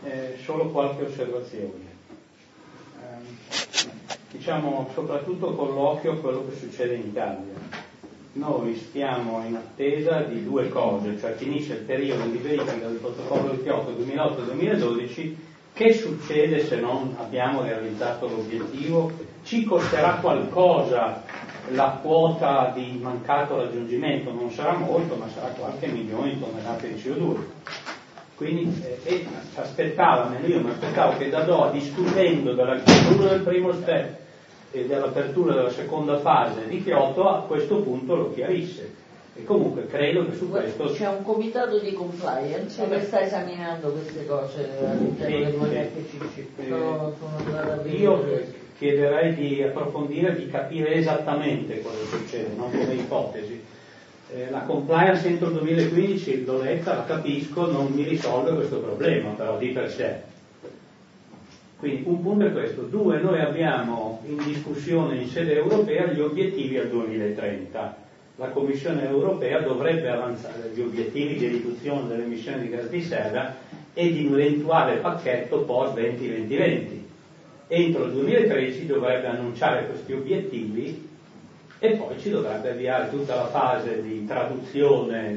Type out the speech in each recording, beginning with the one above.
solo qualche osservazione. Diciamo soprattutto con l'occhio a quello che succede in Italia. Noi stiamo in attesa di due cose, cioè finisce il periodo di verifica del protocollo di Kyoto 2008-2012. Che succede se non abbiamo realizzato l'obiettivo? Ci costerà qualcosa la quota di mancato raggiungimento, non sarà molto, ma sarà qualche milione di tonnellate di CO2. Quindi io mi aspettavo che da dopo, discutendo della chiusura del primo step e dell'apertura della seconda fase di Kyoto, a questo punto lo chiarisse. E comunque credo che su questo c'è un comitato di compliance che sta esaminando queste cose all'interno del FCC. Io chiederei di approfondire, di capire esattamente cosa succede, non come ipotesi. La compliance entro il 2015 l'ho letta, la capisco, non mi risolve questo problema però di per sé. Quindi un punto è questo. Due, noi abbiamo in discussione in sede europea gli obiettivi al 2030. La Commissione europea dovrebbe avanzare gli obiettivi di riduzione delle emissioni di gas di serra e di un eventuale pacchetto post 2020. Entro il 2013 dovrebbe annunciare questi obiettivi e poi ci dovrebbe avviare tutta la fase di traduzione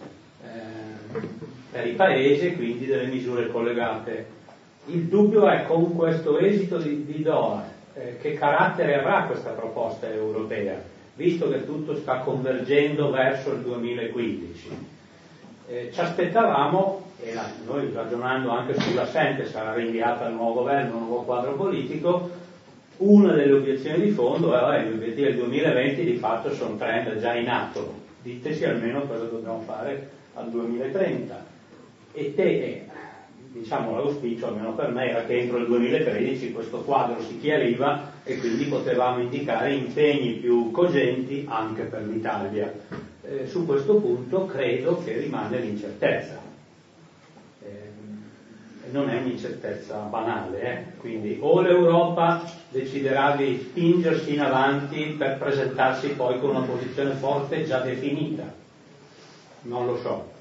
per i paesi e quindi delle misure collegate. Il dubbio è, con questo esito di Doha, che carattere avrà questa proposta europea, visto che tutto sta convergendo verso il 2015. Ci aspettavamo, e noi ragionando anche sull'assente, sarà rinviata al nuovo governo, al nuovo quadro politico, una delle obiezioni di fondo è gli obiettivi del 2020 di fatto sono trend già in atto, diteci almeno cosa dobbiamo fare al 2030. Diciamo l'auspicio, almeno per me, era che entro il 2013 questo quadro si chiariva e quindi potevamo indicare impegni più cogenti anche per l'Italia. Su questo punto credo che rimane l'incertezza. Non è un'incertezza banale, quindi o l'Europa deciderà di spingersi in avanti per presentarsi poi con una posizione forte già definita, non lo so.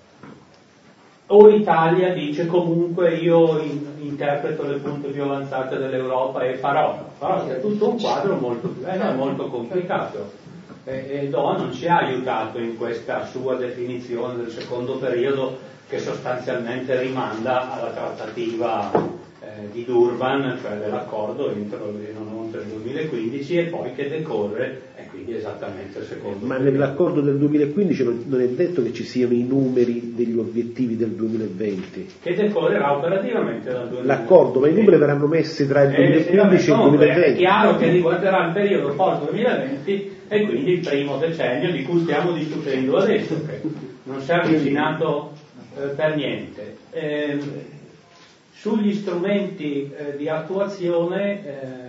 O l'Italia dice comunque io interpreto le punte più avanzate dell'Europa e farò. Però è tutto un quadro molto complicato. E Doha non ci ha aiutato in questa sua definizione del secondo periodo che sostanzialmente rimanda alla trattativa di Durban, cioè dell'accordo entro il 2015 e poi che decorre e quindi esattamente il secondo Ma periodo. nell'accordo del 2015 non è detto che ci siano i numeri degli obiettivi del 2020 che decorrerà operativamente dal 2020. L'accordo, ma i numeri verranno messi tra il 2015 e il 2020. È chiaro che riguarderà il periodo post 2020 e quindi il primo decennio di cui stiamo discutendo adesso, che non si è avvicinato per niente. Sugli strumenti di attuazione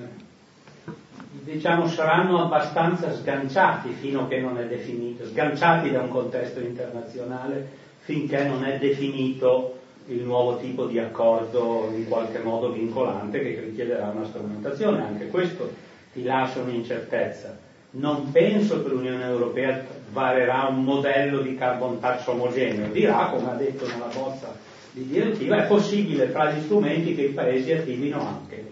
diciamo saranno abbastanza sganciati fino a che non è definito, sganciati da un contesto internazionale finché non è definito il nuovo tipo di accordo in qualche modo vincolante che richiederà una strumentazione. Anche questo ti lascia un'incertezza. Non penso che l'Unione Europea varerà un modello di carbon tax omogeneo, dirà, come ha detto nella bozza di direttiva, è possibile tra gli strumenti che i paesi attivino anche.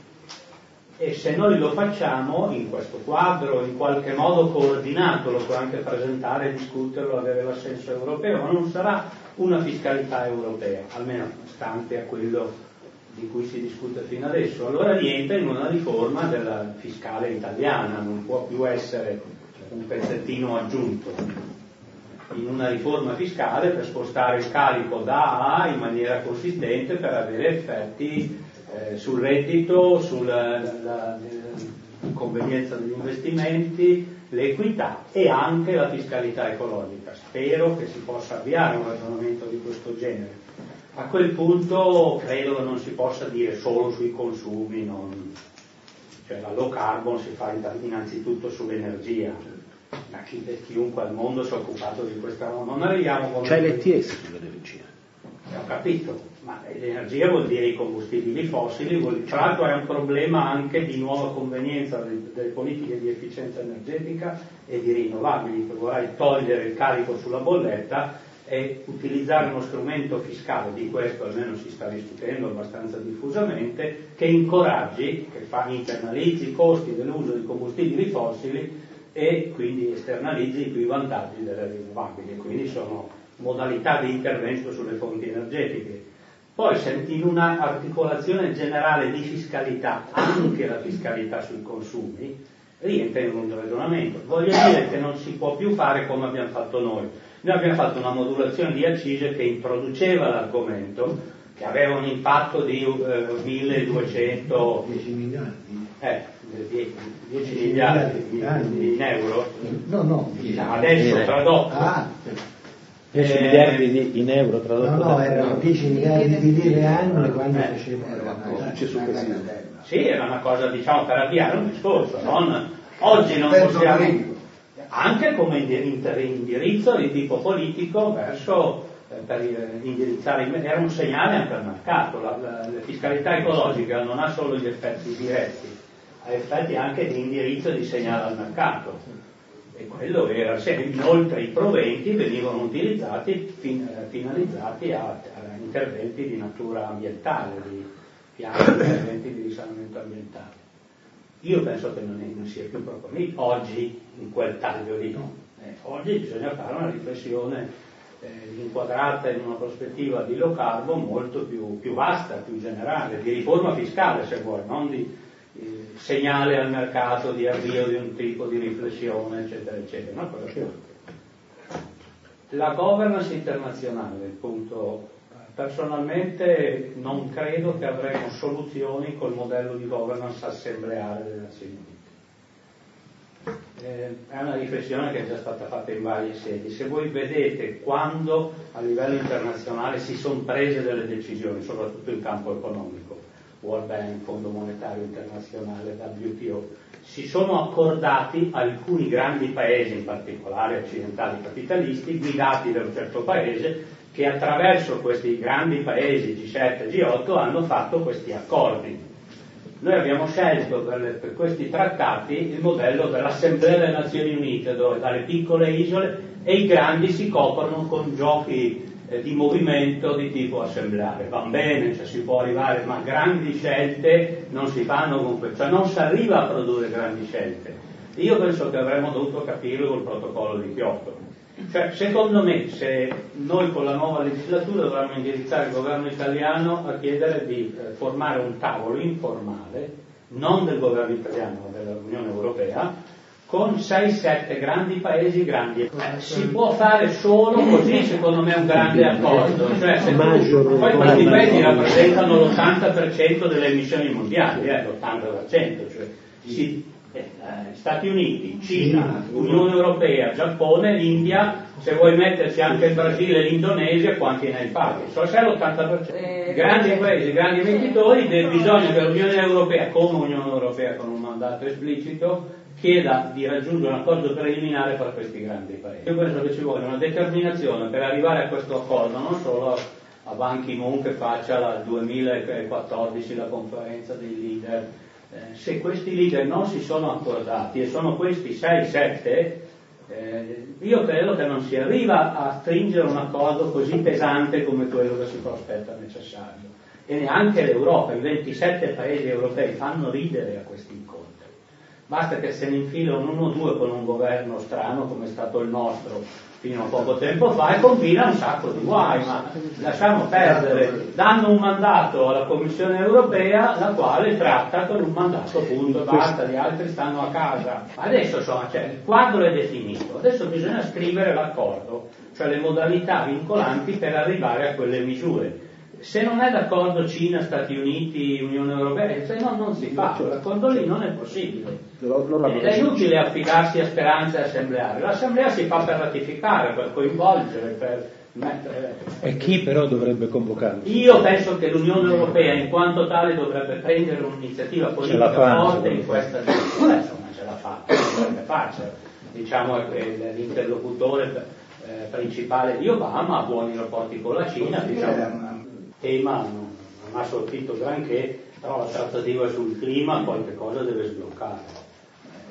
E se noi lo facciamo in questo quadro, in qualche modo coordinato, lo può anche presentare, discuterlo, avere l'assenso europeo, ma non sarà una fiscalità europea, almeno stante a quello di cui si discute fino adesso. Allora rientra in una riforma della fiscale italiana, non può più essere un pezzettino aggiunto. In una riforma fiscale per spostare il carico da A in maniera consistente per avere effetti sul reddito, sulla convenienza degli investimenti, l'equità e anche la fiscalità ecologica. Spero che si possa avviare un ragionamento di questo genere. A quel punto credo che non si possa dire solo sui consumi, cioè la low carbon si fa innanzitutto sull'energia. Ma chiunque al mondo si è occupato di questa, non arriviamo come c'è l'ETS sull'energia. Ho capito, ma l'energia vuol dire i combustibili fossili, tra l'altro è un problema anche di nuova convenienza delle politiche di efficienza energetica e di rinnovabili, che vorrei togliere il carico sulla bolletta e utilizzare uno strumento fiscale, di questo almeno si sta discutendo abbastanza diffusamente, che incoraggi, che internalizzi i costi dell'uso di combustibili fossili e quindi esternalizzi i vantaggi delle rinnovabili, quindi sono modalità di intervento sulle fonti energetiche. Poi in una articolazione generale di fiscalità, anche la fiscalità sui consumi rientra in un ragionamento. Voglio dire che non si può più fare come abbiamo fatto noi. Noi abbiamo fatto una modulazione di accise che introduceva l'argomento, che aveva un impatto di 1200 10 miliardi 10 miliardi in euro. No, adesso tradotto 10 miliardi in euro tradotto. Erano 10 miliardi di lire annue quando sì, era una cosa, diciamo, per avviare un discorso, oggi non possiamo, anche come indirizzo di tipo politico verso, per indirizzare, era un segnale anche al mercato. La fiscalità ecologica non ha solo gli effetti diretti, ha effetti anche di indirizzo e di segnale al mercato, e quello era, inoltre i proventi venivano utilizzati, finalizzati a interventi di natura ambientale, di piani, interventi di risanamento ambientale. Io penso che non sia più proprio lì oggi, in quel taglio lì. Oggi bisogna fare una riflessione inquadrata in una prospettiva di low carbon molto più vasta, più generale, di riforma fiscale se vuoi, non di segnale al mercato, di avvio di un tipo di riflessione, eccetera, eccetera. Una cosa più. La governance internazionale, appunto, personalmente non credo che avremo soluzioni col modello di governance assembleare delle Nazioni Unite. È una riflessione che è già stata fatta in varie sedi. Se voi vedete quando a livello internazionale si sono prese delle decisioni, soprattutto in campo economico, World Bank, Fondo Monetario Internazionale, WTO, si sono accordati alcuni grandi paesi, in particolare occidentali capitalisti, guidati da un certo paese, che attraverso questi grandi paesi G7 e G8 hanno fatto questi accordi. Noi abbiamo scelto per questi trattati il modello dell'Assemblea delle Nazioni Unite, dove dalle piccole isole e i grandi si coprono con giochi di movimento di tipo assembleare. Va bene, cioè si può arrivare, ma grandi scelte non si fanno con questo, cioè non si arriva a produrre grandi scelte. Io penso che avremmo dovuto capirlo col protocollo di Kyoto. Cioè, secondo me, se noi con la nuova legislatura dovremmo indirizzare il governo italiano a chiedere di formare un tavolo informale, non del governo italiano ma dell'Unione Europea, con 6-7 grandi paesi grandi. Si può fare solo così, secondo me, un grande accordo. Cioè, poi questi paesi rappresentano l'80% delle emissioni mondiali, l'80%, cioè Stati Uniti, Cina, Unione Europea, Giappone, l'India, se vuoi metterci anche il Brasile e l'Indonesia, quanti ne hai fatti? So se è l'80%. Grandi paesi, grandi investitori, bisogna che l'Unione Europea, come Unione Europea con un mandato esplicito, chieda di raggiungere un accordo preliminare per questi grandi paesi. Io penso che ci voglia una determinazione per arrivare a questo accordo, non solo a Ban Ki-moon che faccia nel 2014 la conferenza dei leader. Se questi leader non si sono accordati, e sono questi 6-7, io credo che non si arriva a stringere un accordo così pesante come quello che si prospetta necessario. E neanche l'Europa, i 27 paesi europei fanno ridere a questi incontri. Basta che se ne infilano uno o due con un governo strano come è stato il nostro fino a poco tempo fa e combina un sacco di guai, ma lasciamo perdere. Danno un mandato alla Commissione Europea, la quale tratta con un mandato, punto, basta, gli altri stanno a casa. Adesso insomma, il quadro è definito, adesso bisogna scrivere l'accordo, cioè le modalità vincolanti per arrivare a quelle misure. Se non è d'accordo Cina, Stati Uniti, Unione Europea, se no non si fa, l'accordo lì non è possibile. Ed è inutile affidarsi a speranze assembleari. L'assemblea si fa per ratificare, per coinvolgere, per mettere. E chi però dovrebbe convocarlo? Io penso che l'Unione Europea in quanto tale dovrebbe prendere un'iniziativa politica forte in questa direzione. Insomma, ce l'ha fatta, dovrebbe farcela. Diciamo che l'interlocutore principale di Obama ha buoni rapporti con la Cina, diciamo. Tema non ha sortito granché, però la trattativa sul clima qualche cosa deve sbloccare.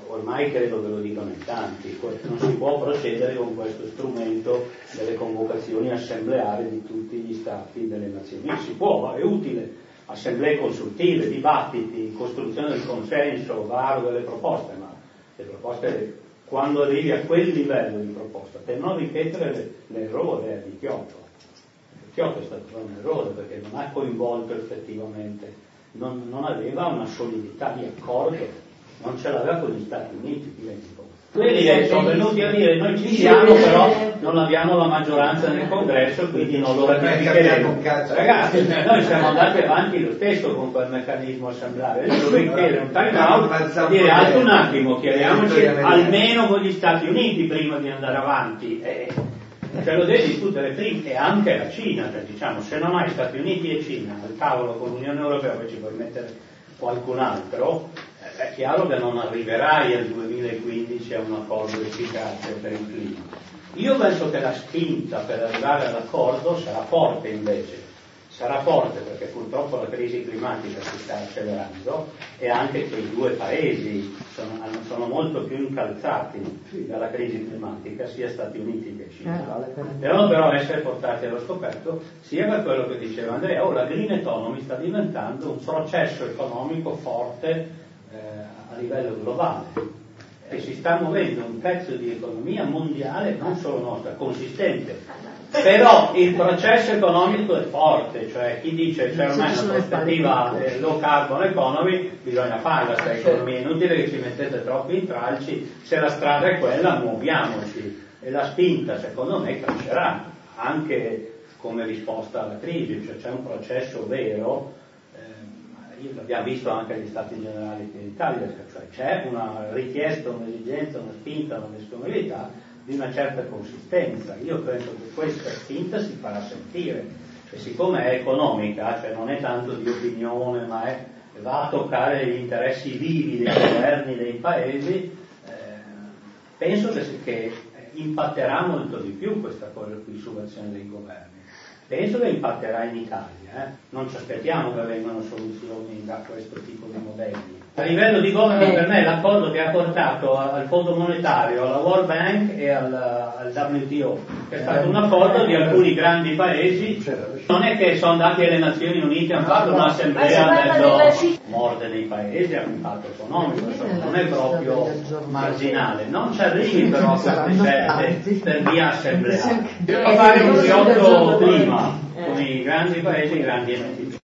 ormai credo che lo dicono in tanti, non si può procedere con questo strumento delle convocazioni assembleari di tutti gli stati delle nazioni. Si può, è utile, assemblee consultive, dibattiti, costruzione del consenso, varo delle proposte, ma le proposte, quando arrivi a quel livello di proposta, per non ripetere l'errore di Kyoto. Kyoto è stato un errore perché non ha coinvolto effettivamente, non aveva una solidità di accordo, non ce l'aveva con gli Stati Uniti. Quelli sono venuti a dire noi ci siamo, però non abbiamo la maggioranza nel congresso, quindi non lo ratificheremo. Ragazzi, noi siamo andati avanti lo stesso con quel meccanismo assembleare, dovevi chiedere un time out e dire alto un attimo, chiediamoci almeno con gli Stati Uniti prima di andare avanti. Ce lo devi discutere prima, e anche la Cina, cioè, diciamo, se non hai Stati Uniti e Cina al tavolo con l'Unione Europea, poi ci puoi mettere qualcun altro, è chiaro che non arriverai al 2015 a un accordo efficace per il clima. Io penso che la spinta per arrivare all'accordo sarà forte invece, sarà forte perché purtroppo la crisi climatica si sta accelerando e anche quei due paesi sono molto più incalzati dalla crisi climatica, sia Stati Uniti che Cina. Devono però essere portati allo scoperto, sia per quello che diceva Andrea, la green economy sta diventando un processo economico forte a livello globale e si sta muovendo un pezzo di economia mondiale, non solo nostra, consistente. Però il processo economico è forte, cioè chi dice c'è ormai una prospettiva low carbon economy, bisogna farla questa economia, è inutile che ci mettete troppi intralci, se la strada è quella muoviamoci, e la spinta secondo me crescerà anche come risposta alla crisi, cioè c'è un processo vero, l'abbiamo visto anche agli Stati Generali in Italia, cioè c'è una richiesta, un'esigenza, una spinta, una disponibilità di una certa consistenza. Io penso che questa spinta si farà sentire e siccome è economica, cioè non è tanto di opinione, ma va a toccare gli interessi vivi dei governi dei paesi, penso che impatterà molto di più questa cosa qui sull'azione dei governi. Penso che impatterà in Italia, non ci aspettiamo che vengano soluzioni da questo tipo di modelli. A livello di governo per me l'accordo che ha portato al Fondo Monetario, alla World Bank e al WTO, che è stato un accordo di alcuni grandi paesi, non è che sono andati alle Nazioni Unite e hanno fatto un'assemblea morde nei paesi, ha un impatto economico, non è proprio marginale, non ci arrivi però a queste scelte per via assembleare. Bisogna fare un Kyoto clima con i grandi paesi e i grandi emittenti.